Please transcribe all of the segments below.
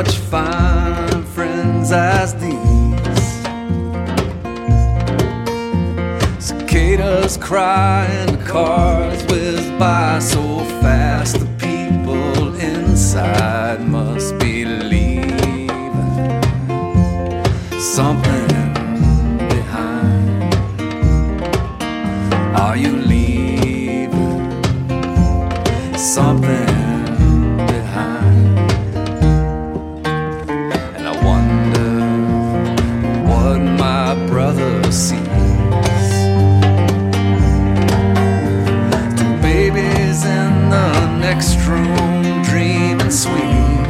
such fine friends as these. Cicadas cry and cars whiz by so fast. The people inside must be leaving something behind. Are you leaving something behind? And I wonder what my brother sees. Two babies in the next room dreaming sweet,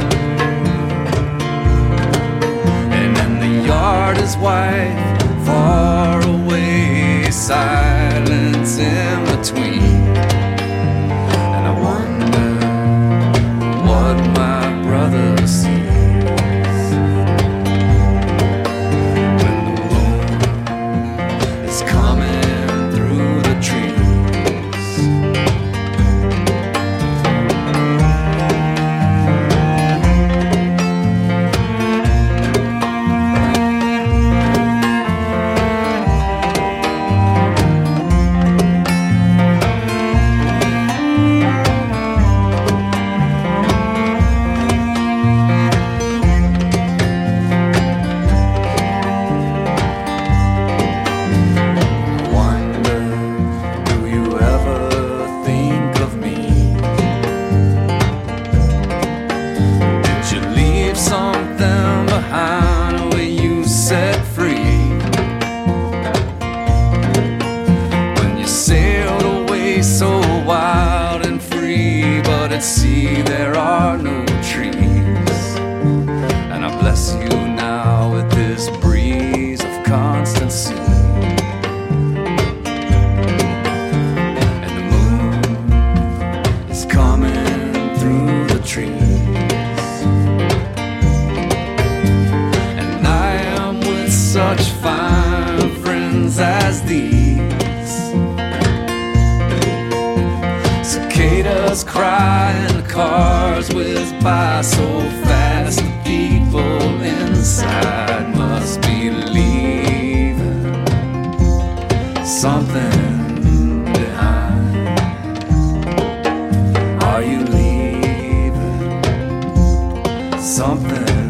and in the yard his wife far away, silence in between. And I wonder what my brother sees when the moon is coming through the trees. Something behind where you set free when you sailed away so wild and free, but at sea there are no trees. And I bless you now with this breeze of constancy, and the moon is coming through the trees. Such fine friends as these. Cicadas cry and cars whiz by so fast. The people inside must be leaving something behind. Are you leaving something